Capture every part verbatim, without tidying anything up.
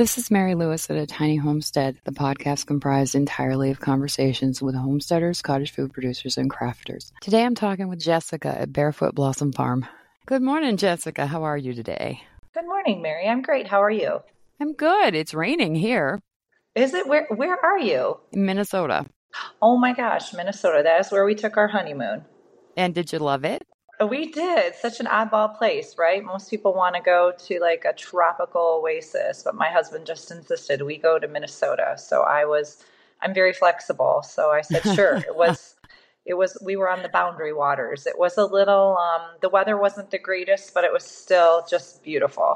This is Mary Lewis at A Tiny Homestead, the podcast comprised entirely of conversations with homesteaders, cottage food producers, and crafters. Today I'm talking with Jessica at Barefoot Blossom Farm. Good morning, Jessica. How are you today? Good morning, Mary. I'm great. How are you? I'm good. It's raining here. Is it? Where Where are you? In Minnesota. Oh my gosh, Minnesota. That is where we took our honeymoon. And did you love it? We did. Such an oddball place, right? Most people want to go to like a tropical oasis, but my husband just insisted we go to Minnesota. So I was, I'm very flexible. So I said, sure. It was, it was, we were on the boundary waters. It was a little, um, the weather wasn't the greatest, but it was still just beautiful.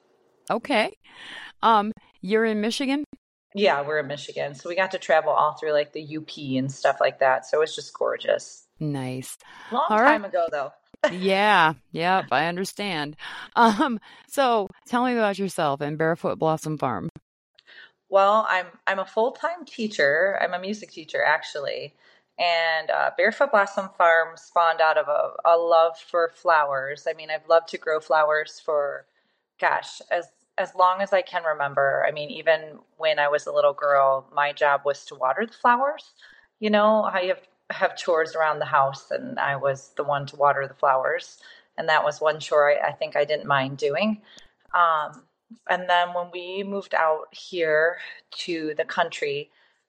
Okay. Um, you're in Michigan? Yeah, we're in Michigan. So we got to travel all through like the U P and stuff like that. So it was just gorgeous. Nice. Long all time right. ago, though. Yeah, yep, I understand. Um, so tell me about yourself and Barefoot Blossom Farm. Well, I'm I'm a full-time teacher. I'm a music teacher, actually. And uh, Barefoot Blossom Farm spawned out of a, a love for flowers. I mean, I've loved to grow flowers for, gosh, as as long as I can remember. I mean, even when I was a little girl, my job was to water the flowers. You know, how you have have chores around the house, and I was the one to water the flowers. And that was one chore I, I think I didn't mind doing. Um, and then when we moved out here to the country,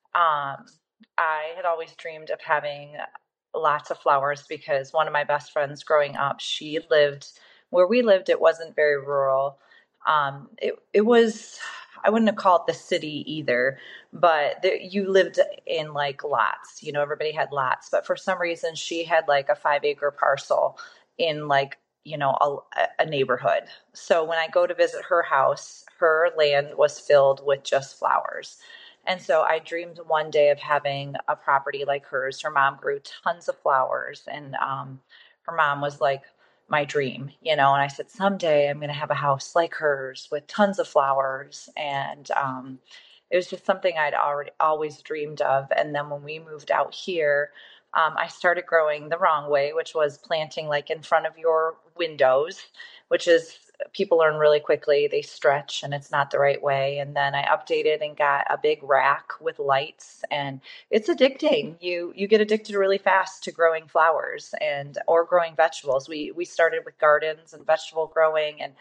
um, I had always dreamed of having lots of flowers because one of my best friends growing up, she lived where we lived. It wasn't very rural. Um, it, it was, I wouldn't have called it the city either, but there, you lived in like lots, you know, everybody had lots, but for some reason she had like a five acre parcel in like, you know, a, a neighborhood. So when I go to visit her house, her land was filled with just flowers. And so I dreamed one day of having a property like hers. Her mom grew tons of flowers, and um, her mom was like my dream, you know. And I said, someday I'm going to have a house like hers with tons of flowers. And um, it was just something I'd already always dreamed of. And then when we moved out here, um, I started growing the wrong way, which was planting like in front of your windows, which is people learn really quickly. They stretch and it's not the right way. And then I updated and got a big rack with lights, and it's addicting. You you get addicted really fast to growing flowers and or growing vegetables. We we started with gardens and vegetable growing, and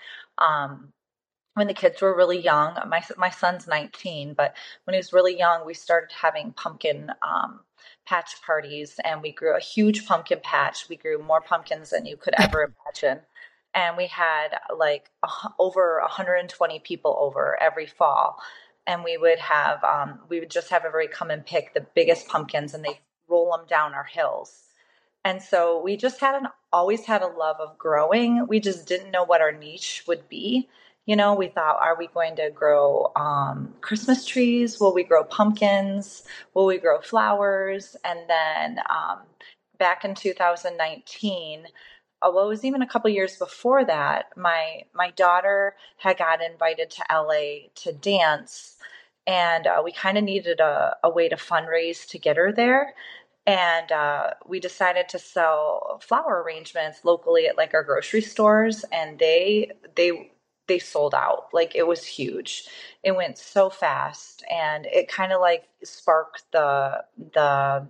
um when the kids were really young, my my son's nineteen, but when he was really young, we started having pumpkin um, patch parties, and we grew a huge pumpkin patch. We grew more pumpkins than you could ever imagine. And we had like a, over one hundred twenty people over every fall. And we would have, um, we would just have everybody come and pick the biggest pumpkins, and they roll them down our hills. And so we just had an, always had a love of growing. We just didn't know what our niche would be. You know, we thought, are we going to grow um, Christmas trees? Will we grow pumpkins? Will we grow flowers? And then um, back in two thousand nineteen, although it was even a couple years before that, my my daughter had got invited to L A to dance, and uh, we kind of needed a, a way to fundraise to get her there. And uh, we decided to sell flower arrangements locally at like our grocery stores, and they they they sold out. Like it was huge. It went so fast, and it kind of like sparked the the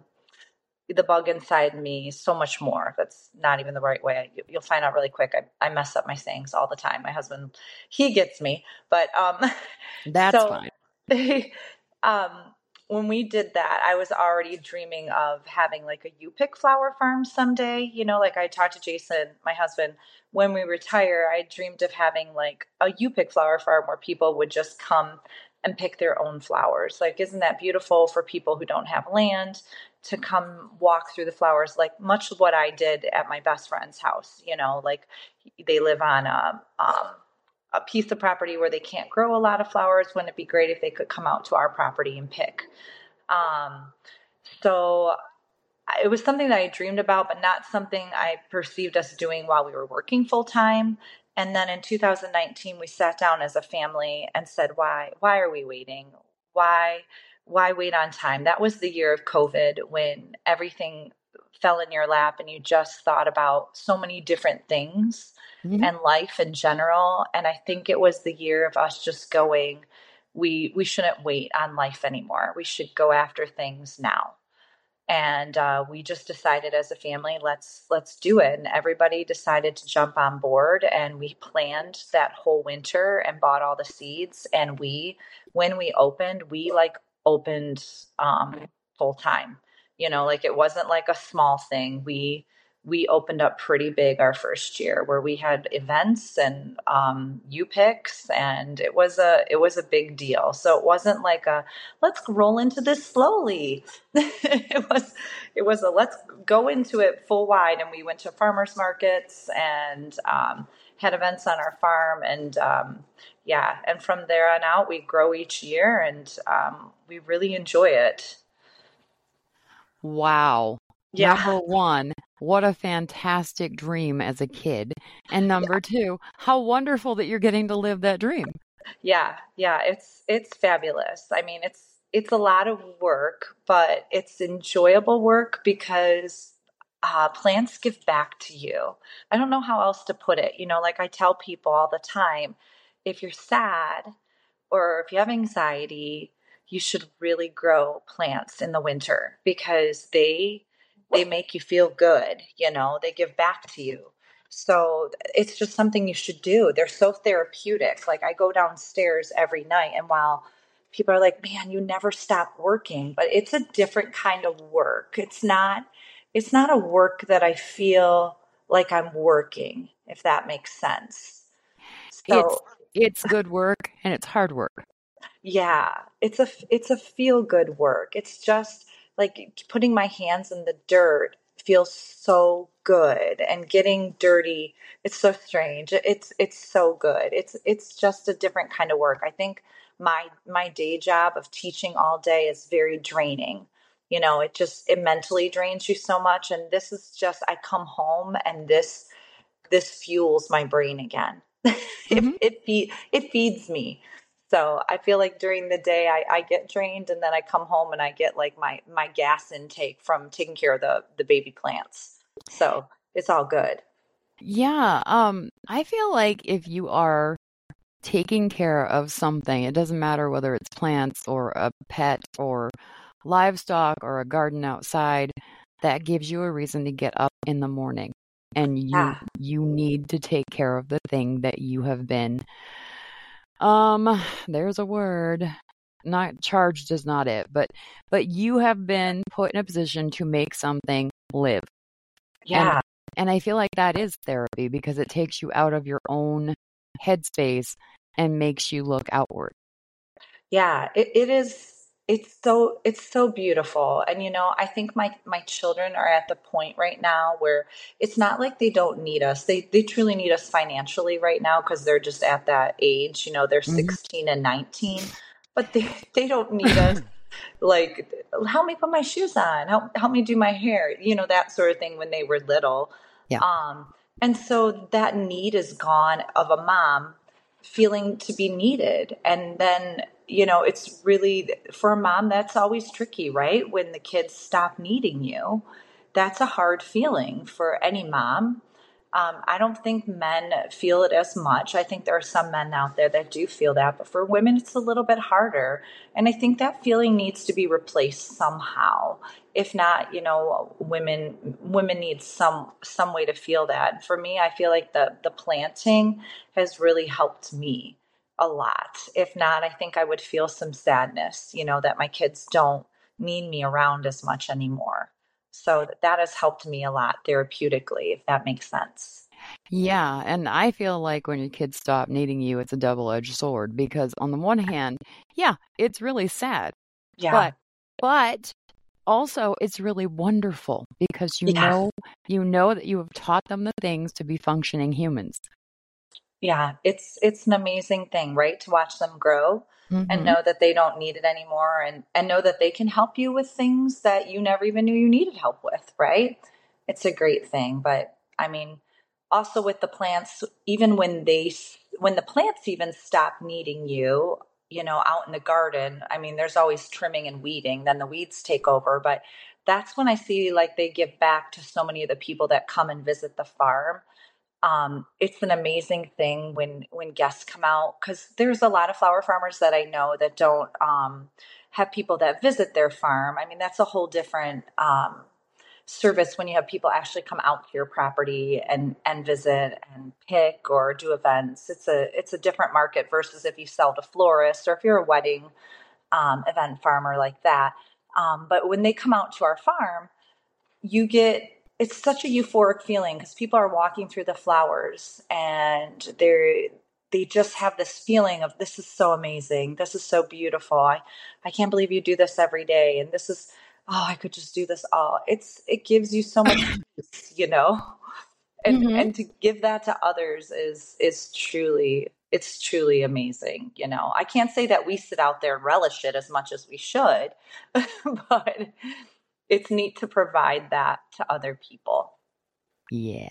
the bug inside me so much more. That's not even the right way. You'll find out really quick. I, I mess up my sayings all the time. My husband, he gets me, but um, That's so fine. um, when we did that, I was already dreaming of having like a U-Pick flower farm someday. You know, like I talked to Jason, my husband, when we retire, I dreamed of having like a U-Pick flower farm where people would just come and pick their own flowers. Like, isn't that beautiful for people who don't have land to come walk through the flowers, like much of what I did at my best friend's house? You know, like they live on a, um, a piece of property where they can't grow a lot of flowers. Wouldn't it be great if they could come out to our property and pick? Um, so it was something that I dreamed about, but not something I perceived us doing while we were working full time. And then in two thousand nineteen, we sat down as a family and said, why, why are we waiting? Why, why wait on time? That was the year of COVID when everything fell in your lap and you just thought about so many different things mm-hmm. and life in general. And I think it was the year of us just going, we we shouldn't wait on life anymore. We should go after things now. And uh, we just decided as a family, let's let's do it. And everybody decided to jump on board, and we planned that whole winter and bought all the seeds. And we, when we opened, we like opened um, full time. You know, like it wasn't like a small thing. We we opened up pretty big our first year, where we had events and um, U-Picks, and it was a it was a big deal. So it wasn't like a let's roll into this slowly. it was it was a let's go into it full wide, and we went to farmers markets and um, had events on our farm, and um, yeah, and from there on out we grow each year, and um, we really enjoy it. Wow. Yeah. Number one, what a fantastic dream as a kid. And number two, how wonderful that you're getting to live that dream. Yeah, yeah, it's it's fabulous. I mean, it's it's a lot of work, but it's enjoyable work because uh, plants give back to you. I don't know how else to put it. You know, like I tell people all the time, if you're sad or if you have anxiety, you should really grow plants in the winter because they they make you feel good, you know, they give back to you. So it's just something you should do. They're so therapeutic. Like I go downstairs every night, and while people are like, "Man, you never stop working," but it's a different kind of work. It's not it's not a work that I feel like I'm working, if that makes sense. It's So it's good work and it's hard work. yeah, it's a it's a feel good work. It's just like putting my hands in the dirt feels so good, and getting dirty, it's so strange. It's it's so good. It's it's just a different kind of work. I think my my day job of teaching all day is very draining. You know, it just it mentally drains you so much, and this is just I come home and this this fuels my brain again. it Mm-hmm. it feed, it feeds me. So I feel like during the day I, I get drained, and then I come home and I get like my my gas intake from taking care of the the baby plants. So it's all good. Yeah, um, I feel like if you are taking care of something, it doesn't matter whether it's plants or a pet or livestock or a garden outside, that gives you a reason to get up in the morning. And you Yeah. you need to take care of the thing that you have been um there's a word. Not charged is not it, but but you have been put in a position to make something live. And Yeah. and I feel like that is therapy because it takes you out of your own headspace and makes you look outward. Yeah, it, it is it's so it's so beautiful. And you know, I think my my children are at the point right now where it's not like they don't need us. They they truly need us financially right now because they're just at that age, you know, they're Mhm. sixteen and nineteen, but they they don't need us like help me put my shoes on, help help me do my hair, you know, that sort of thing when they were little. Yeah. Um, and so that need is gone of a mom feeling to be needed. And then, you know, it's really for a mom, that's always tricky, right? When the kids stop needing you, that's a hard feeling for any mom. Um, I don't think men feel it as much. I think there are some men out there that do feel that, but for women, it's a little bit harder. And I think that feeling needs to be replaced somehow. If not, you know, women women need some some way to feel that. For me, I feel like the the planting has really helped me a lot. If not, I think I would feel some sadness, you know, that my kids don't need me around as much anymore. So that has helped me a lot therapeutically, if that makes sense. Yeah, and I feel like when your kids stop needing you, it's a double-edged sword because on the one hand, yeah, it's really sad, Yeah. but but also it's really wonderful because you Yeah. know you know that you have taught them the things to be functioning humans. Yeah. It's it's an amazing thing, right? To watch them grow and Mhm. know that they don't need it anymore, and and know that they can help you with things that you never even knew you needed help with, right? It's a great thing, but I mean, also with the plants, even when they s- when the plants even stop needing you, you know, out in the garden, I mean, there's always trimming and weeding, then the weeds take over, but that's when I see like they give back to so many of the people that come and visit the farm. Um, it's an amazing thing when when guests come out, because there's a lot of flower farmers that I know that don't um, have people that visit their farm. I mean, that's a whole different um, service when you have people actually come out to your property and and visit and pick or do events. It's a it's a different market versus if you sell to florists or if you're a wedding um, event farmer like that. Um, but when they come out to our farm, you get it's such a euphoric feeling because people are walking through the flowers and they're they just have this feeling of, this is so amazing, this is so beautiful, i i can't believe you do this every day, and this is, oh, I could just do this all. It's it gives you so much peace, you know and Mm-hmm. and to give that to others is is truly, it's truly amazing. you know I can't say that we sit out there and relish it as much as we should, but it's neat to provide that to other people. Yeah.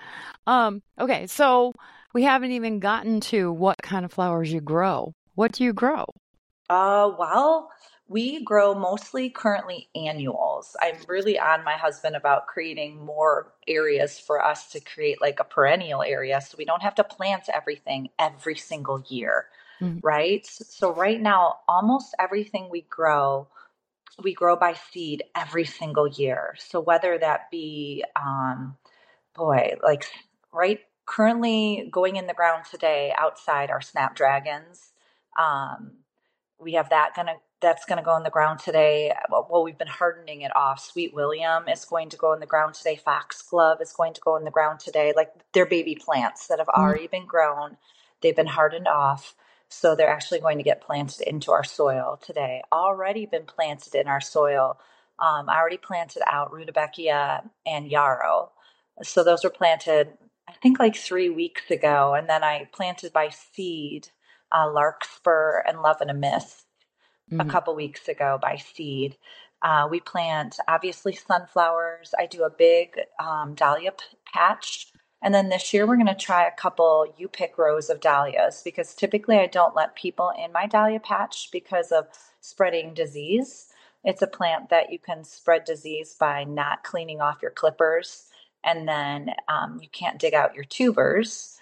Um, okay, so we haven't even gotten to what kind of flowers you grow. What do you grow? Uh, well, we grow mostly currently annuals. I'm really on my husband about creating more areas for us to create like a perennial area so we don't have to plant everything every single year, Mhm. right? So right now, almost everything we grow, we grow by seed every single year. So whether that be um boy, like right currently going in the ground today outside are snapdragons. Um, we have that gonna that's gonna go in the ground today. Well, well, we've been hardening it off. Sweet William is going to go in the ground today. Foxglove is going to go in the ground today. Like, they're baby plants that have Mhm. already been grown. They've been hardened off. So they're actually going to get planted into our soil today. Already been planted in our soil. Um, I already planted out Rudbeckia and Yarrow. So those were planted, I think, like three weeks ago. And then I planted by seed uh, Larkspur and Love and a Mist a Mhm. couple weeks ago by seed. Uh, we plant obviously sunflowers. I do a big um, dahlia p- patch. And then this year we're going to try a couple you pick rows of dahlias, because typically I don't let people in my dahlia patch because of spreading disease. It's a plant that you can spread disease by not cleaning off your clippers, and then um, you can't dig out your tubers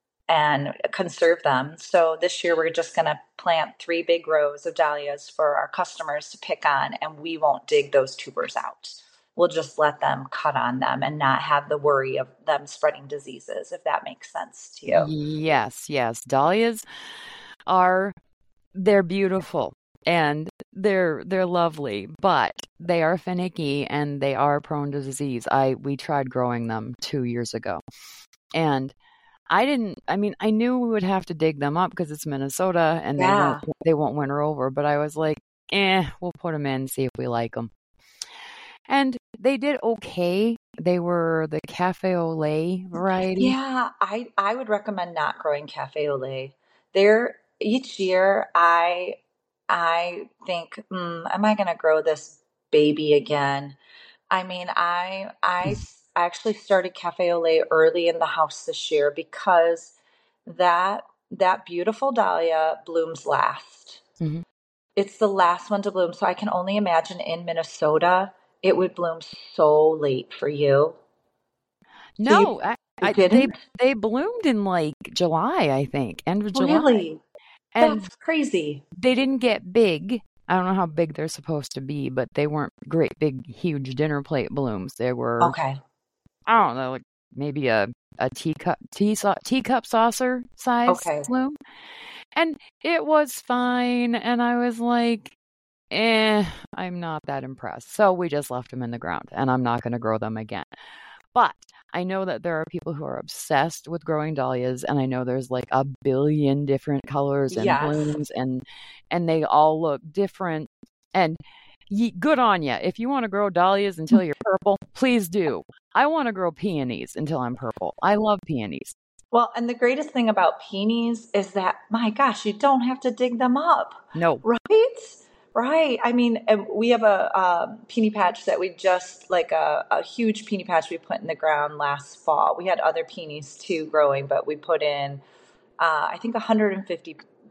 and conserve them. So this year we're just going to plant three big rows of dahlias for our customers to pick on, and we won't dig those tubers out. We'll just let them cut on them and not have the worry of them spreading diseases, if that makes sense to you. Yes, yes. Dahlias are they're beautiful and they're they're lovely, but they are finicky and they are prone to disease. I we tried growing them two years ago. And I didn't I mean, I knew we would have to dig them up because it's Minnesota and they won't Yeah. they won't winter over, but I was like, "Eh, we'll put them in, see if we like them." And they did okay. They were the cafe au lait variety. Yeah, I I would recommend not growing cafe au lait. There each year I I think, mm, am I going to grow this baby again? I mean, I I s- actually started cafe au lait early in the house this year because that that beautiful dahlia blooms last. Mhm. It's the last one to bloom, so I can only imagine in Minnesota it would bloom so late for you. So you No, I, you I they didn't? they bloomed in like July, I think, end of July. Really? And That's crazy. they didn't get big. I don't know how big they're supposed to be, but they weren't great big huge dinner plate blooms. They were, Okay. I don't know, like maybe a a teacup tea sau- teacup saucer size Okay. bloom. And it was fine and I was like, "Eh, I'm not that impressed." So we just left them in the ground and I'm not going to grow them again. But I know that there are people who are obsessed with growing dahlias, and I know there's like a billion different colors and Yes. blooms, and and they all look different. And ye, good on you. If you want to grow dahlias until you're purple, please do. I want to grow peonies until I'm purple. I love peonies. Well, and the greatest thing about peonies is that, my gosh, you don't have to dig them up, No. right? Right. I mean, and we have a um, peony patch that we just, like a, a huge peony patch we put in the ground last fall. We had other peonies too growing, but we put in, uh, I think, one hundred fifty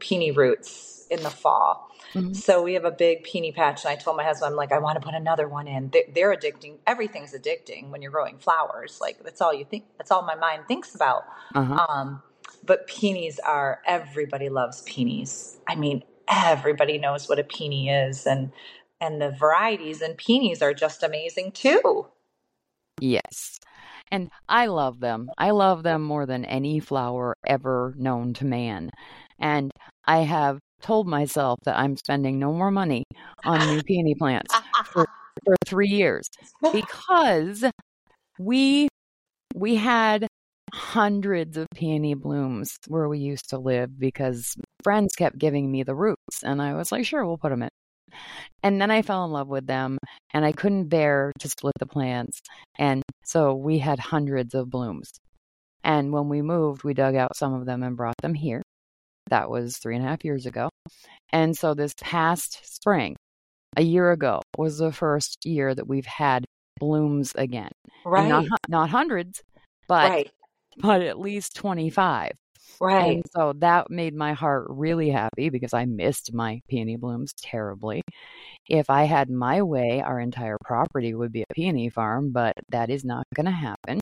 peony roots in the fall. Mhm. So we have a big peony patch, and I told my husband, I'm like, I want to put another one in. They're, they're addicting. Everything's addicting when you're growing flowers. Like that's all you think. That's all my mind thinks about. Uh-huh. Um, but peonies are. Everybody loves peonies. I mean, everybody knows what a peony is, and and the varieties in peonies are just amazing too. Yes. And I love them. I love them more than any flower ever known to man. And I have told myself that I'm spending no more money on new peony plants for, for three years because we we had hundreds of peony blooms where we used to live because friends kept giving me the roots, and I was like, sure, we'll put them in. And then I fell in love with them, and I couldn't bear to split the plants. And so we had hundreds of blooms. And when we moved, we dug out some of them and brought them here. That was three and a half years ago. And so this past spring, a year ago, was the first year that we've had blooms again. Right. And not, not hundreds, but, right. but at least twenty-five. Right. And so that made my heart really happy because I missed my peony blooms terribly. If I had my way, our entire property would be a peony farm, but that is not going to happen.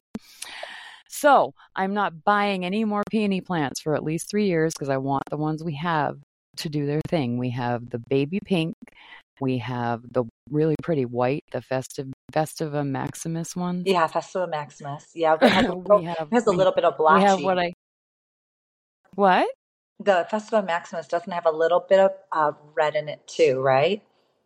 So I'm not buying any more peony plants for at least three years because I want the ones we have to do their thing. We have the baby pink. We have the really pretty white, the festive Festiva Maximus ones. Yeah, Festiva Maximus. Yeah, it has a little, we have, it has a we, little bit of blotchy. We have what I... What? The Festiva Maximus doesn't have a little bit of uh, red in it too, right?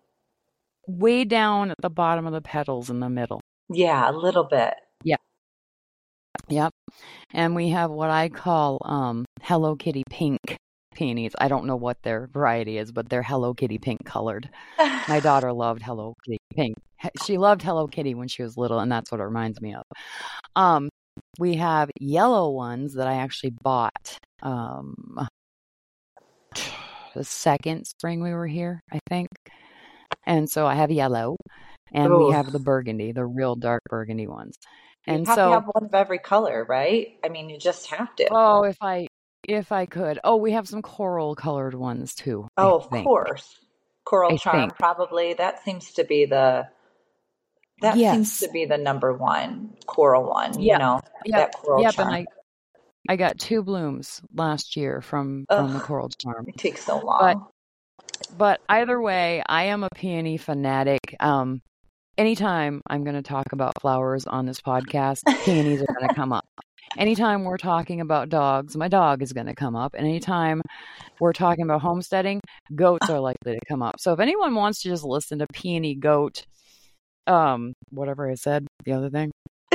Way down at the bottom of the petals in the middle. Yeah, a little bit. Yeah. Yep. And we have what I call um, Hello Kitty pink peonies. I don't know what their variety is, but they're Hello Kitty pink colored. My daughter loved Hello Kitty pink. She loved Hello Kitty when she was little, and that's what it reminds me of. Um, we have yellow ones that I actually bought um, the second spring we were here, I think. And so I have yellow, and Ooh. we have the burgundy, the real dark burgundy ones. And you have so to have one of every color, right? I mean, you just have to. Oh, if I if I could. Oh, we have some coral colored ones too. Oh, I of think. course. Coral I Charm, think. probably. That seems to be the that yes. seems to be the number one coral one. Yep. You know, yep. that Coral yep. Charm. And I I got two blooms last year from Ugh, from the Coral Charm. It takes so long. But but either way, I am a peony fanatic. Um, anytime I'm going to talk about flowers on this podcast, peonies are going to come up. Anytime we're talking about dogs, my dog is going to come up. And anytime we're talking about homesteading, goats are likely to come up. So if anyone wants to just listen to peony, goat, um, whatever I said, the other thing,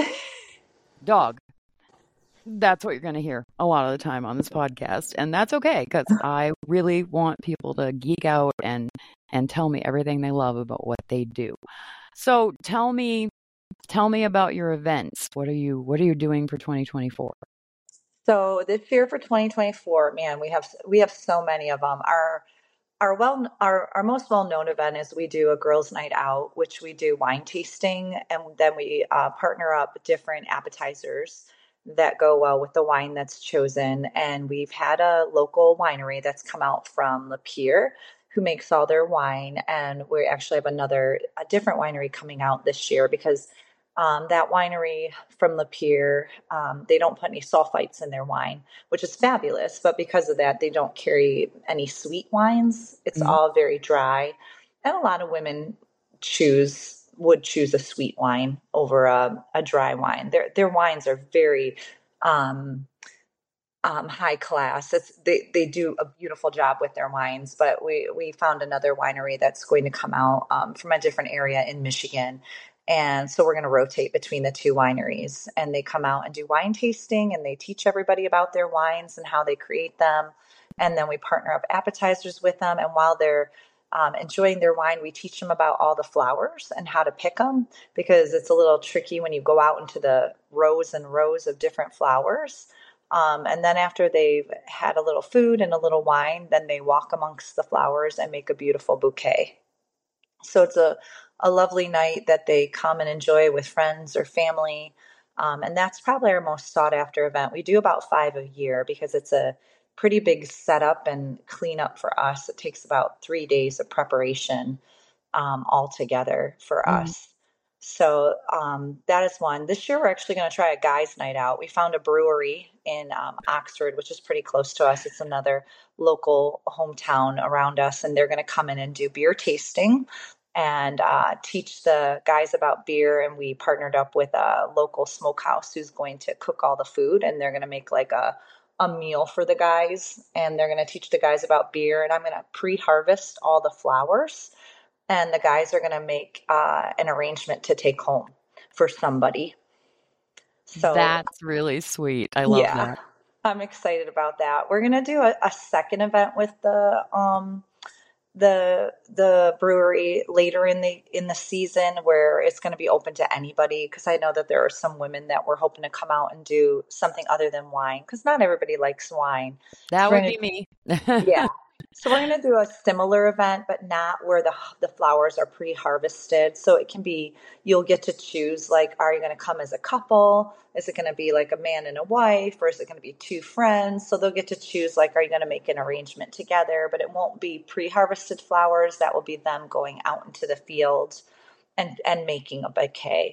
dog, that's what you're going to hear a lot of the time on this podcast. And that's okay, because I really want people to geek out and, and tell me everything they love about what they do. So tell me, tell me about your events. What are you, what are you doing for twenty twenty-four? So this year for twenty twenty-four, man, we have, we have so many of them. Our, our well, our, our most well-known event is we do a girls' night out, which we do wine tasting. And then we uh, partner up different appetizers that go well with the wine that's chosen. And we've had a local winery that's come out from Lapeer who makes all their wine. And we actually have another, a different winery coming out this year because um, that winery from Lapeer, um, they don't put any sulfites in their wine, which is fabulous. But because of that, they don't carry any sweet wines. It's mm-hmm. all very dry. And a lot of women choose would choose a sweet wine over a, a dry wine. Their their wines are very um, um, high class. It's, they they do a beautiful job with their wines. But we we found another winery that's going to come out um, from a different area in Michigan, and so we're going to rotate between the two wineries. And they come out and do wine tasting, and they teach everybody about their wines and how they create them. And then we partner up appetizers with them, and while they're Um, enjoying their wine, we teach them about all the flowers and how to pick them, because it's a little tricky when you go out into the rows and rows of different flowers. Um, and then after they've had a little food and a little wine, then they walk amongst the flowers and make a beautiful bouquet. So it's a, a lovely night that they come and enjoy with friends or family. Um, and that's probably our most sought after event. We do about five a year because it's a pretty big setup and cleanup for us. It takes about three days of preparation um, altogether for Mhm. us. So um, that is one. This year, we're actually going to try a guys' night out. We found a brewery in um, Oxford, which is pretty close to us. It's another local hometown around us, and they're going to come in and do beer tasting and uh, teach the guys about beer. And we partnered up with a local smokehouse who's going to cook all the food, and they're going to make like a a meal for the guys, and they're going to teach the guys about beer. And I'm going to pre-harvest all the flowers, and the guys are going to make uh, an arrangement to take home for somebody. So, That's really sweet. I love yeah, that. I'm excited about that. We're going to do a, a second event with the um, the the brewery later in the in the season where it's going to be open to anybody, because I know that there are some women that were hoping to come out and do something other than wine, because not everybody likes wine. So That we're would going be to me. yeah. So we're going to do a similar event, but not where the the flowers are pre-harvested. So it can be, you'll get to choose, like, are you going to come as a couple? Is it going to be like a man and a wife, or is it going to be two friends? So they'll get to choose, like, are you going to make an arrangement together? But it won't be pre-harvested flowers. That will be them going out into the field and and making a bouquet.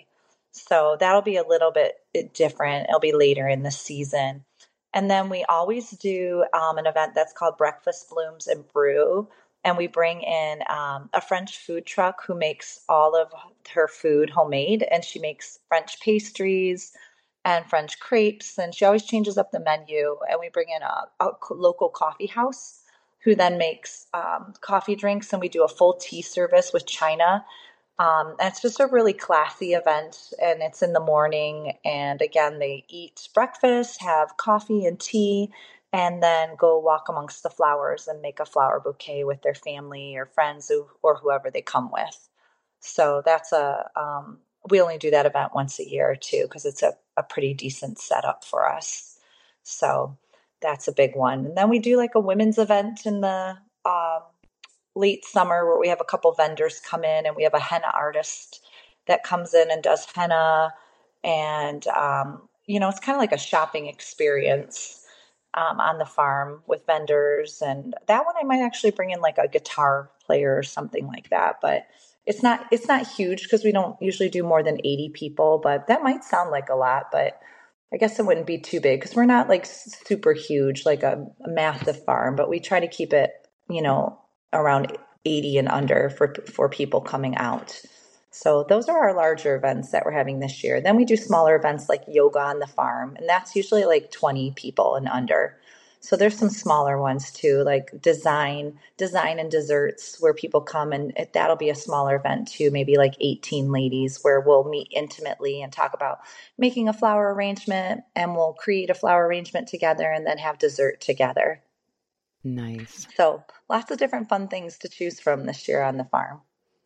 So that'll be a little bit different. It'll be later in the season. And then we always do um, an event that's called Breakfast Blooms and Brew. And we bring in um, a French food truck who makes all of her food homemade. And she makes French pastries and French crepes. And she always changes up the menu. And we bring in a, a local coffee house who then makes um, coffee drinks. And we do a full tea service with china, um, and it's just a really classy event, and it's in the morning. And again, they eat breakfast, have coffee and tea, and then go walk amongst the flowers and make a flower bouquet with their family or friends who, or whoever they come with. So that's a, um, we only do that event once a year too, because it's a, a pretty decent setup for us. So that's a big one. And then we do like a women's event in the, um, late summer where we have a couple vendors come in, and we have a henna artist that comes in and does henna. And, um, you know, it's kind of like a shopping experience um, on the farm with vendors. And that one I might actually bring in like a guitar player or something like that. But it's not it's not huge because we don't usually do more than eighty people. But that might sound like a lot, but I guess it wouldn't be too big because we're not like super huge, like a, a massive farm. But we try to keep it, you know, around eighty and under for for people coming out. So those are our larger events that we're having this year. Then we do smaller events like yoga on the farm, and that's usually like twenty people and under. So there's some smaller ones too, like design, design and desserts, where people come, and it, that'll be a smaller event too, maybe like eighteen ladies, where we'll meet intimately and talk about making a flower arrangement, and we'll create a flower arrangement together and then have dessert together. Nice. So lots of different fun things to choose from this year on the farm.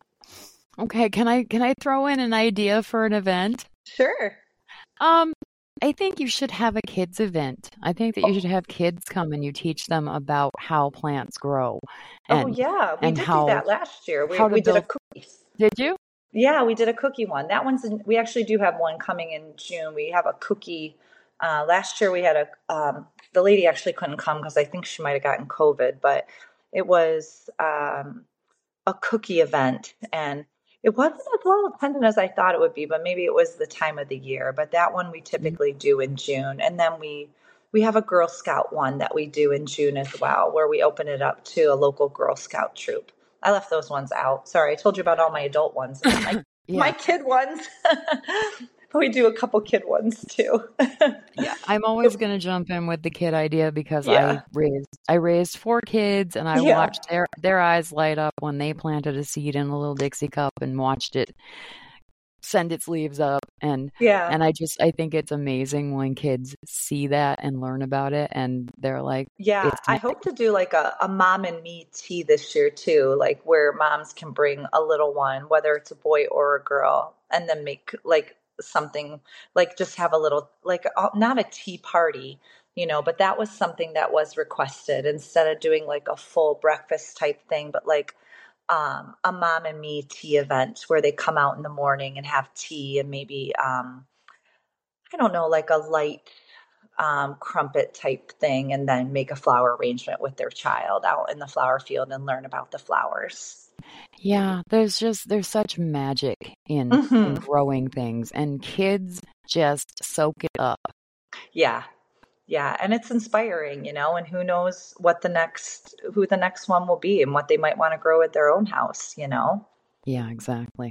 Okay, can I can I throw in an idea for an event? Sure. Um, I think you should have a kids event. I think that you should have kids come and you teach them about how plants grow Oh and yeah, we and did do how that last year. We how to we did a build. cookie. Did you? Yeah, we did a cookie one. That one's in, we actually do have one coming in June. We have a cookie. Uh, last year we had a um, the lady actually couldn't come because I think she might have gotten COVID, but it was um, a cookie event, and it wasn't as well attended as I thought it would be, but maybe it was the time of the year. But that one we Mm. typically do in June, and then we we have a Girl Scout one that we do in June as well, where we open it up to a local Girl Scout troop. I left those ones out. Sorry, I told you about all my adult ones, and then my my Yeah. kid ones. We do a couple kid ones too. Yeah, I'm always going to jump in with the kid idea because I Yeah, raised I raised four kids and I yeah, watched their their eyes light up when they planted a seed in a little Dixie cup and watched it send its leaves up and yeah. and I just I think it's amazing when kids see that and learn about it and they're like Yeah, it's I time to hope to do like a, a mom and me tea this year too, like where moms can bring a little one, whether it's a boy or a girl, and then make like something, like just have a little, like uh, not a tea party, you know, but that was something that was requested instead of doing like a full breakfast type thing, but like um, a mom and me tea event where they come out in the morning and have tea and maybe, um, I don't know, like a light. um, crumpet type thing, and then make a flower arrangement with their child out in the flower field and learn about the flowers. Yeah, there's just there's such magic in in Mm-hmm. growing things, and kids just soak it up. Yeah. Yeah. And it's inspiring, you know, and who knows what the next, who the next one will be and what they might want to grow at their own house, you know? Yeah, exactly.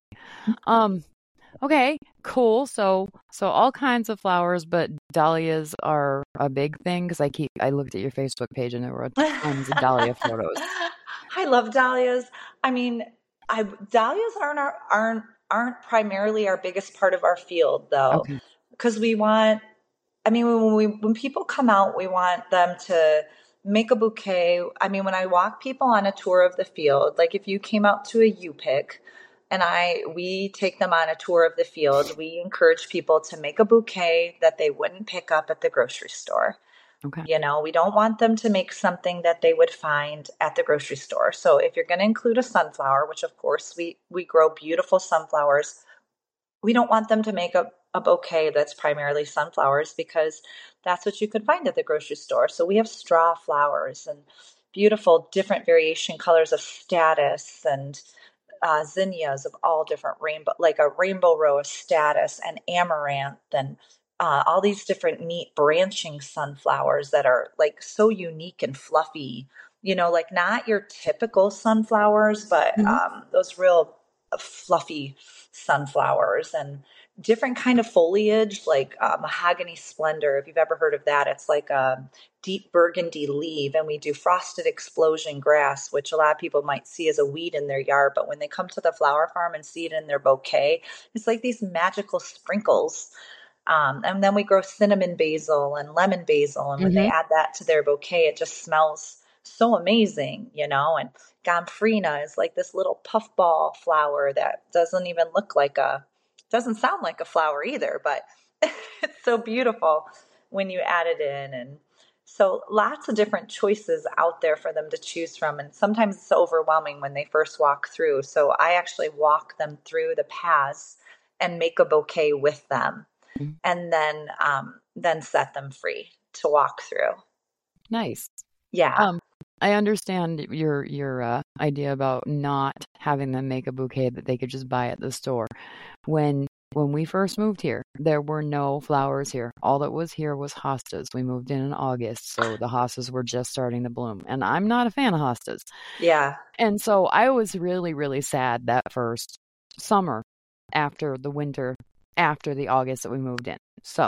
Um, okay, cool. So so all kinds of flowers, but dahlias are a big thing because I keep I looked at your Facebook page and there were tons of dahlia photos. I love dahlias. I mean, I dahlias aren't our, aren't aren't primarily our biggest part of our field though, Okay. because we want. I mean, when we when people come out, we want them to make a bouquet. I mean, when I walk people on a tour of the field, like if you came out to a U pick, and I we take them on a tour of the field, we encourage people to make a bouquet that they wouldn't pick up at the grocery store. Okay. You know, we don't want them to make something that they would find at the grocery store. So if you're going to include a sunflower, which of course we we grow beautiful sunflowers, we don't want them to make a, a bouquet that's primarily sunflowers because that's what you could find at the grocery store. So we have straw flowers and beautiful different variation colors of status and uh, zinnias of all different rainbow, like a rainbow row of status and amaranth and uh, all these different neat branching sunflowers that are like so unique and fluffy, you know, like not your typical sunflowers, but Mhm. um, those real fluffy sunflowers and different kind of foliage like uh, mahogany splendor. If you've ever heard of that, it's like a deep burgundy leaf. And we do frosted explosion grass, which a lot of people might see as a weed in their yard, but when they come to the flower farm and see it in their bouquet, it's like these magical sprinkles. Um, and then we grow cinnamon basil and lemon basil. And when they Mhm. add that to their bouquet, it just smells so amazing, you know. And gomphrena is like this little puffball flower that doesn't even look like a, doesn't sound like a flower either, but it's so beautiful when you add it in. And so lots of different choices out there for them to choose from. And sometimes it's overwhelming when they first walk through. So I actually walk them through the paths and make a bouquet with them Mhm. and then um, then set them free to walk through. Nice. Yeah. Um, I understand your your uh, idea about not having them make a bouquet that they could just buy at the store. When when we first moved here, there were no flowers here. All that was here was hostas. We moved in in August, so the hostas were just starting to bloom. And I'm not a fan of hostas. Yeah. And so I was really, really sad that first summer after the winter, after the August that we moved in. So,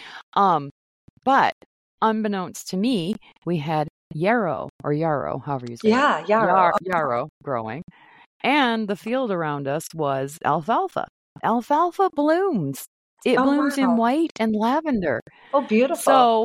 um, but unbeknownst to me, we had yarrow or yarrow, however you say Yeah. it, Yarrow. Yar- yarrow growing. And the field around us was alfalfa. Alfalfa blooms. It Oh, blooms in wow. white and lavender. Oh, beautiful. So,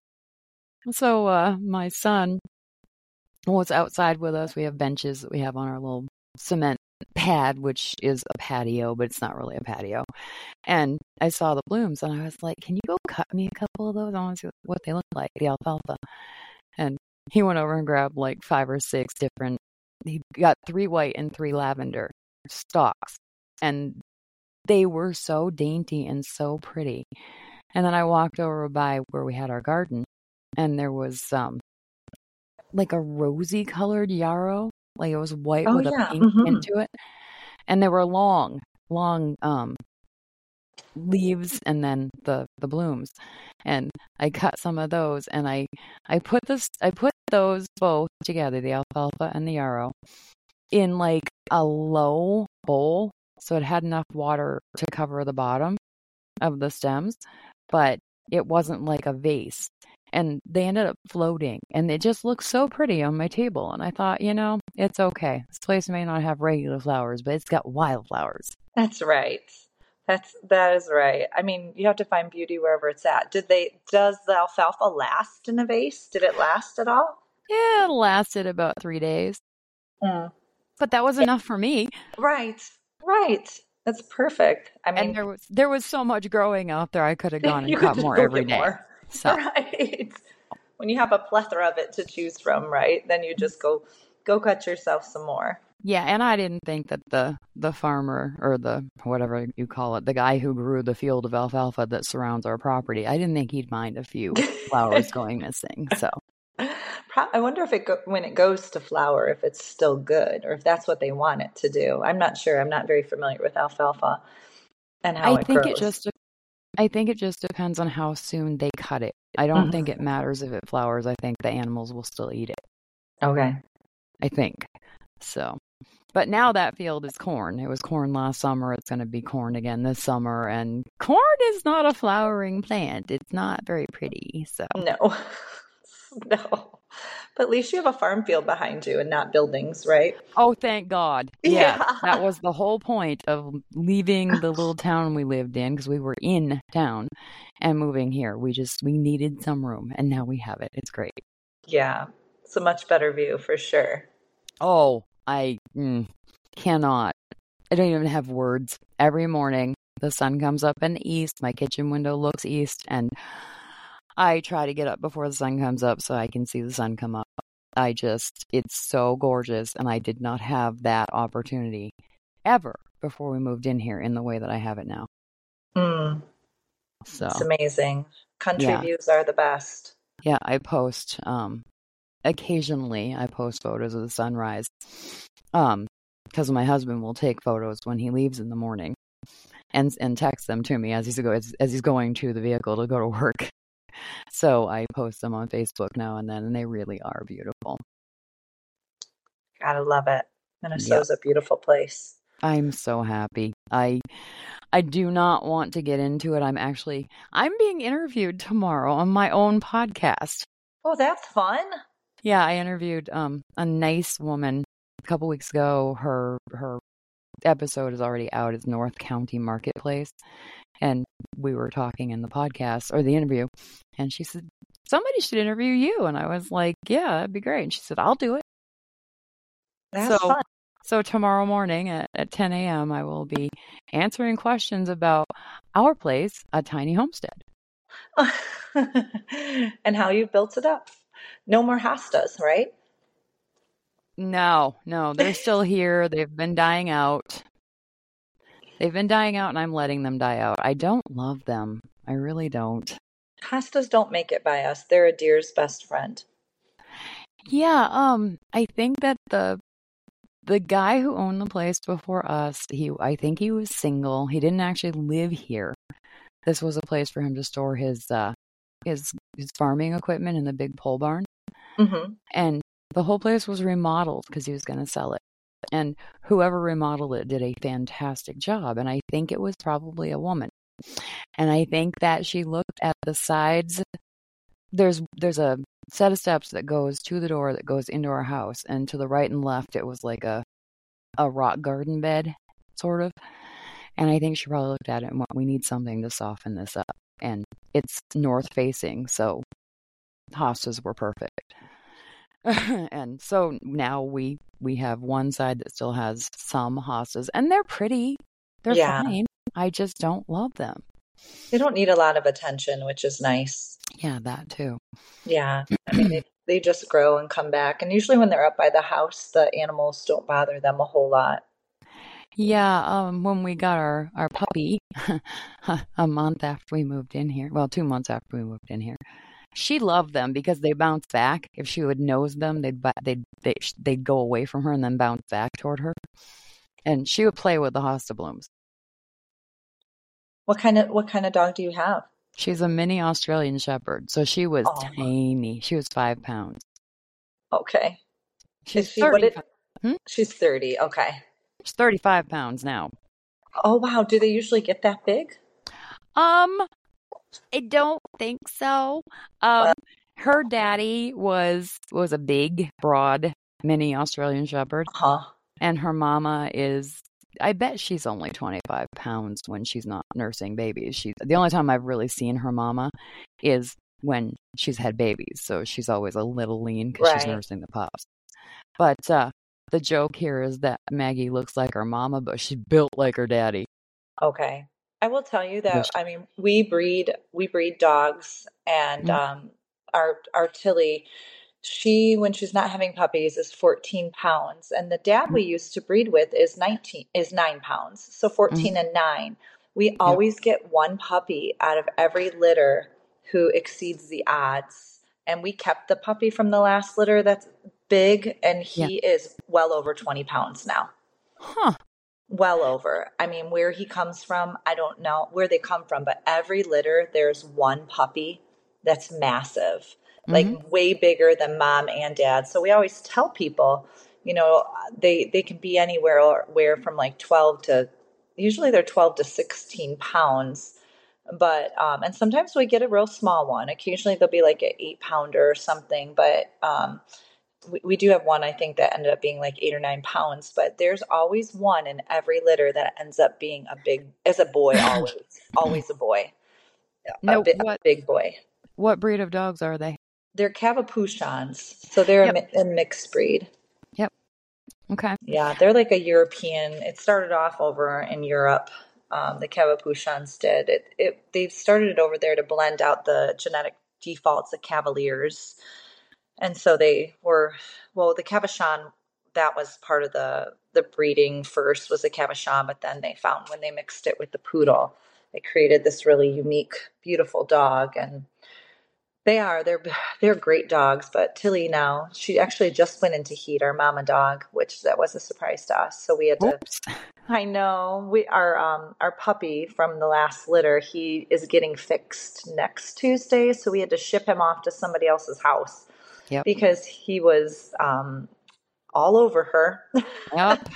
so uh, my son was outside with us. We have benches that we have on our little cement pad, which is a patio, but it's not really a patio. And I saw the blooms, and I was like, "Can you go cut me a couple of those? I want to see what they look like, the alfalfa." And he went over and grabbed like five or six different. He got three white and three lavender stalks, and they were so dainty and so pretty. And then I walked over by where we had our garden, and there was um like a rosy colored yarrow, like it was white Oh, with a yeah. pink tint Mm-hmm. to it, and they were long, long um leaves and then the the blooms. And I cut some of those, and I I put this I put those both together, the alfalfa and the yarrow, in like a low bowl, so it had enough water to cover the bottom of the stems, but it wasn't like a vase. And they ended up floating, and it just looked so pretty on my table. And I thought, you know, it's okay. This place may not have regular flowers, but it's got wildflowers. That's right. That's that is right. I mean, you have to find beauty wherever it's at. Did they? Does the alfalfa last in a vase? Did it last at all? Yeah, it lasted about three days, Mm. but that was enough for me. Right. Right. That's perfect. I And mean, there was there was so much growing out there. I could have gone and you could cut just more go every get day. more. So, Right. When you have a plethora of it to choose from, right? Then you just go go cut yourself some more. Yeah, and I didn't think that the the farmer or the whatever you call it, the guy who grew the field of alfalfa that surrounds our property, I didn't think he'd mind a few flowers going missing. So Pro- I wonder if it go- when it goes to flower, if it's still good, or if that's what they want it to do. I'm not sure. I'm not very familiar with alfalfa and how I it think it grows. just I think it just depends on how soon they cut it. I don't think it Hmm. matters if it flowers. I think the animals will still eat it. Okay. I think. So, but now that field is corn. It was corn last summer. It's going to be corn again this summer. And corn is not a flowering plant. It's not very pretty. So, No, no. But at least you have a farm field behind you and not buildings, right? oh, thank God. Yeah, that Yeah. was the whole point of leaving the little town we lived in because we were in town and moving here. We just, we needed some room and now we have it. It's great. Yeah. It's a much better view for sure. Oh, I mm, cannot. I don't even have words. Every morning, the sun comes up in the east. My kitchen window looks east, and I try to get up before the sun comes up so I can see the sun come up. I just, it's so gorgeous, and I did not have that opportunity ever before we moved in here in the way that I have it now. Mm, it's So, amazing. Country yeah, views are the best. yeah, I post, um, occasionally I post photos of the sunrise, um, because my husband will take photos when he leaves in the morning and and text them to me as he's go as, as he's going to the vehicle to go to work. So I post them on Facebook now and then, and they really are beautiful. Gotta love it. Yep, Minnesota's a beautiful place. I'm so happy. I I do not want to get into it. I'm actually I'm being interviewed tomorrow on my own podcast. Oh, that's fun. Yeah, I interviewed um a nice woman a couple weeks ago. Her her episode is already out. It's North County Marketplace. And we were talking in the podcast or the interview, and she said, somebody should interview you. And I was like, yeah, that'd be great. And she said, I'll do it. That's So, fun. so tomorrow morning at, at ten a.m., I will be answering questions about our place, a tiny homestead. And how you built it up. No more hostas, right? No, no, they're still here. They've been dying out. They've been dying out, and I'm letting them die out. I don't love them. I really don't. Hostas don't make it by us. They're a deer's best friend. Yeah, um, I think that the the guy who owned the place before us, he I think he was single. He didn't actually live here. This was a place for him to store his uh his his farming equipment in the big pole barn. Hmm. And the whole place was remodeled because he was going to sell it. And whoever remodeled it did a fantastic job. And I think it was probably a woman. And I think that she looked at the sides. There's there's a set of steps that goes to the door that goes into our house. And to the right and left, it was like a, a rock garden bed, sort of. And I think she probably looked at it and went, we need something to soften this up. And it's north facing, so hostas were perfect. And so now we we have one side that still has some hostas, and they're pretty. They're Yeah. fine. I just don't love them. They don't need a lot of attention, which is nice. Yeah, that too. Yeah. I mean, they, they just grow and come back. And usually when they're up by the house, the animals don't bother them a whole lot. Yeah, um, when we got our, our puppy a month after we moved in here, well, two months after we moved in here, she loved them because they bounce back. If she would nose them, they'd ba- they'd they, they'd go away from her and then bounce back toward her. And she would play with the hosta blooms. What kind of what kind of dog do you have? She's a mini Australian Shepherd, so she was Oh, tiny. She was five pounds. okay. She's Is she what thirty. it? Hmm? She's thirty. Okay. She's thirty-five pounds now. Oh, wow. Do they usually get that big? Um, I don't think so. Um, Well, her daddy was was a big, broad mini Australian Shepherd, huh. and her mama is. I bet she's only twenty-five pounds when she's not nursing babies. She's the only time I've really seen her mama is when she's had babies. So she's always a little lean because she's Right. nursing the pups. But uh, the joke here is that Maggie looks like her mama, but she's built like her daddy. Okay. I will tell you Which, that, I mean, we breed we breed dogs, and mm, um our our Tilly, She, when she's not having puppies, is fourteen pounds. And the dad we used to breed with is nineteen, is nine pounds. So Mm-hmm. fourteen and nine. We Yep. always get one puppy out of every litter who exceeds the odds. And we kept the puppy from the last litter that's big, and Yeah. he is well over twenty pounds now. Huh. Well over. I mean, where he comes from, I don't know where they come from, but every litter, there's one puppy that's massive, like Mm-hmm. way bigger than mom and dad. So we always tell people, you know, they, they can be anywhere where from like twelve to, usually they're twelve to sixteen pounds. But, um, and sometimes we get a real small one. Occasionally they'll be like an eight pounder or something, but, um, we, we do have one, I think, that ended up being like eight or nine pounds, but there's always one in every litter that ends up being a big, as a boy, always, always a boy, a, No, bi- a what big boy. what breed of dogs are they? They're Cavapuchons, so they're Yep. a, mi- a mixed breed. Yep. Okay. Yeah, they're like a European. It started off over in Europe. Um, the Cavapuchons did it. It they started it over there to blend out the genetic defaults of Cavaliers. And so they were, well, the Cavachon, that was part of the the breeding first was the Cavachon, but then they found when they mixed it with the poodle, it created this really unique, beautiful dog. And they are, they're they're great dogs. But Tilly now, she actually just went into heat, our mama dog, which that was a surprise to us. So we had to, Oops. I know, we our um our puppy from the last litter, he is getting fixed next Tuesday, so we had to ship him off to somebody else's house. Yep. Because he was um, all over her. Yep.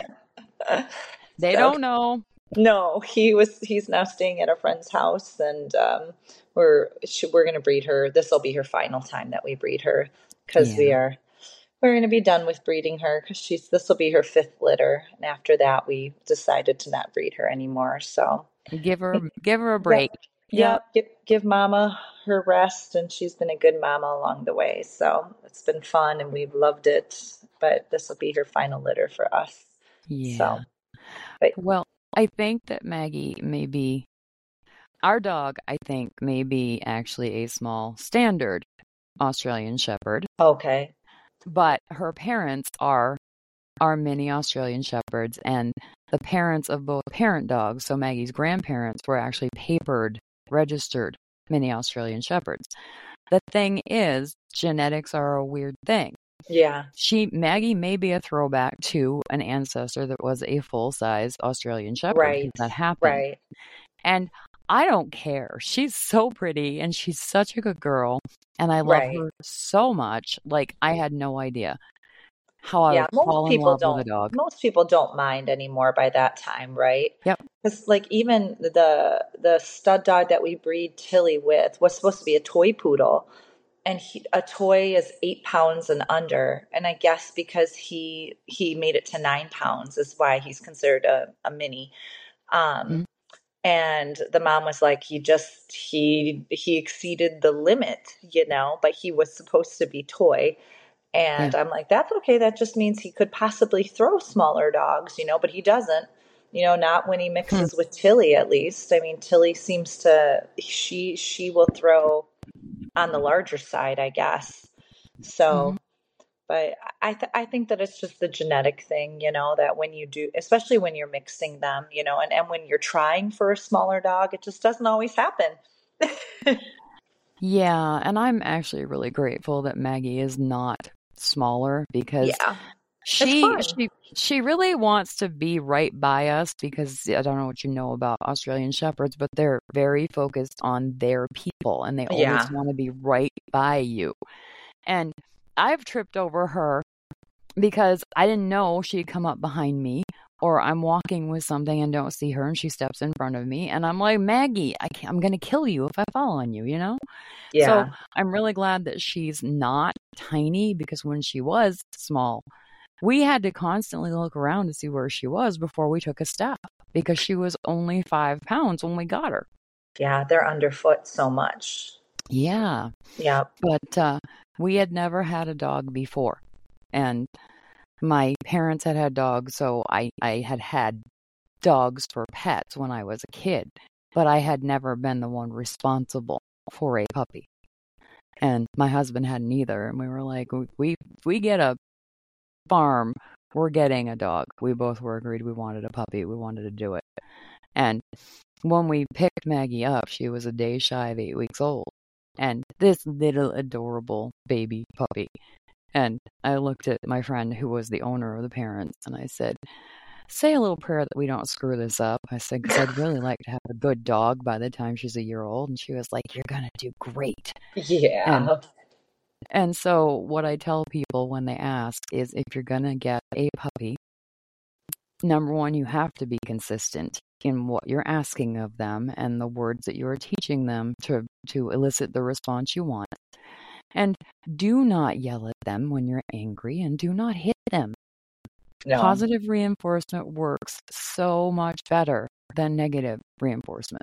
They So, don't know. no, he was. He's now staying at a friend's house, and um, we're she, we're going to breed her. This will be her final time that we breed her, because we Yeah. are we're going to be done with breeding her, because she's this will be her fifth litter, and after that we decided to not breed her anymore. So Give her give her a Yep. break. Yep. Yep. Give, give mama her rest, and she's been a good mama along the way. So it's been fun, and we've loved it. But this will be her final litter for us. Yeah. So, but Well, I think that Maggie may be our dog, I think, may be actually a small standard Australian Shepherd, okay. but her parents are are mini Australian Shepherds, and the parents of both parent dogs, so Maggie's grandparents, were actually papered, registered mini Australian Shepherds. The thing is, genetics are a weird thing. Yeah. She Maggie may be a throwback to an ancestor that was a full-size Australian Shepherd. Right. That happened. Right. And I don't care. She's so pretty and she's such a good girl. And I love Right. her so much. Like, I had no idea how I Yeah. would Most fall in people love with a don't. dog. Most people don't mind anymore by that time, right? Yep. Because like even the the stud dog that we breed Tilly with was supposed to be a toy poodle. And he, a toy is eight pounds and under, and I guess because he he made it to nine pounds is why he's considered a, a mini. Um, Mhm. and the mom was like, he just he he exceeded the limit, you know, but he was supposed to be toy. And Yeah. I'm like, that's okay. That just means he could possibly throw smaller dogs, you know, but he doesn't. You know, not when he Hmm. mixes with Tilly, at least. I mean, Tilly seems to she she will throw on the larger side, I guess. So, Mhm. but I th- I think that it's just the genetic thing, you know, that when you do, especially when you're mixing them, you know, and, and when you're trying for a smaller dog, it just doesn't always happen. Yeah. And I'm actually really grateful that Maggie is not smaller because Yeah, it's she fun. she she really wants to be right by us, because I don't know what you know about Australian Shepherds, but they're very focused on their people and they always Yeah, want to be right by you. And I've tripped over her because I didn't know she'd come up behind me, or I'm walking with something and don't see her and she steps in front of me and I'm like, Maggie, I can't, I'm going to kill you if I fall on you, you know? So yeah, I'm really glad that she's not tiny, because when she was small, we had to constantly look around to see where she was before we took a step, because she was only five pounds when we got her. yeah. They're underfoot so much. Yeah. Yeah, But uh, we had never had a dog before. And my parents had had dogs, so I, I had had dogs for pets when I was a kid. But I had never been the one responsible for a puppy. And my husband hadn't either. And we were like, we, if we get a farm, we're getting a dog. We both were agreed we wanted a puppy. We wanted to do it. And when we picked Maggie up, she was a day shy of eight weeks old. And this little adorable baby puppy. And I looked at my friend who was the owner of the parents, and I said, say a little prayer that we don't screw this up. I said, because I'd really like to have a good dog by the time she's a year old. And she was like, you're going to do great. Yeah. And, and so what I tell people when they ask is, if you're going to get a puppy, number one, you have to be consistent in what you're asking of them and the words that you're teaching them to, to elicit the response you want. And do not yell at them when you're angry, and do not hit them. No. Positive reinforcement works so much better than negative reinforcement.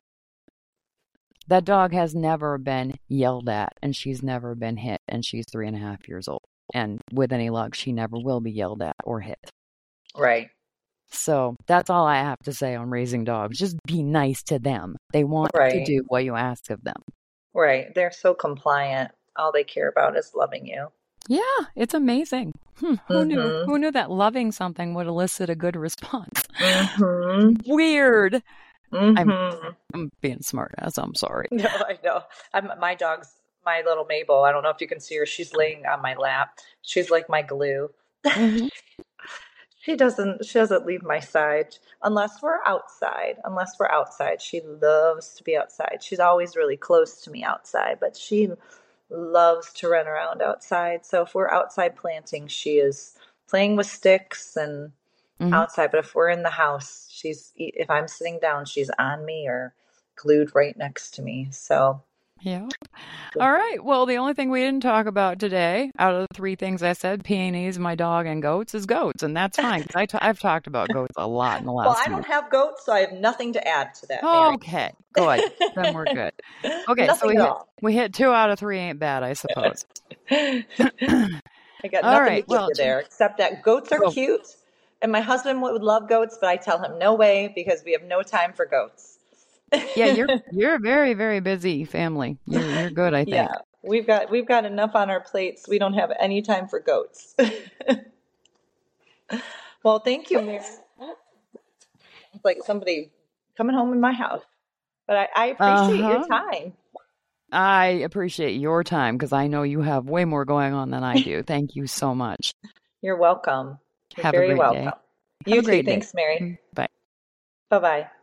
That dog has never been yelled at, and she's never been hit, and she's three and a half years old. And with any luck, she never will be yelled at or hit. Right. So that's all I have to say on raising dogs. Just be nice to them. They want right. to do what you ask of them. Right. They're so compliant. All they care about is loving you. Yeah, it's amazing. Hmm, who mm-hmm. knew? Who knew that loving something would elicit a good response? Mm-hmm. Weird. Mm-hmm. I'm, I'm being smart ass. I'm sorry. No, I know. I'm, my dog's, my little Mabel. I don't know if you can see her. She's laying on my lap. She's like my glue. Mm-hmm. She doesn't. She doesn't leave my side unless we're outside. Unless we're outside, she loves to be outside. She's always really close to me outside, but she loves to run around outside. So if we're outside planting, she is playing with sticks and mm-hmm. outside. But if we're in the house, she's, if I'm sitting down, she's on me or glued right next to me. So yeah. All right. Well, the only thing we didn't talk about today, out of the three things I said, peonies, my dog, and goats, is goats, and that's fine. Cause I t- I've talked about goats a lot in the last. Well, I don't have goats, so I have nothing to add to that. Oh, okay, good. Then we're good. Okay, nothing so we at hit, all. we hit two out of three. Ain't bad, I suppose. I got nothing right, to give well, you there, except that goats are oh. cute, and my husband would love goats, but I tell him no way because we have no time for goats. Yeah, you're you're a very, very busy family. You're, you're good, I think. Yeah, we've got we've got enough on our plates. We don't have any time for goats. Well, thank you, Mary. It's like somebody coming home in my house, but I, I appreciate uh-huh. your time. I appreciate your time because I know you have way more going on than I do. Thank you so much. You're welcome. You're have very a great welcome. Day. You have too. A great Thanks, day. Mary. Bye. Bye-bye.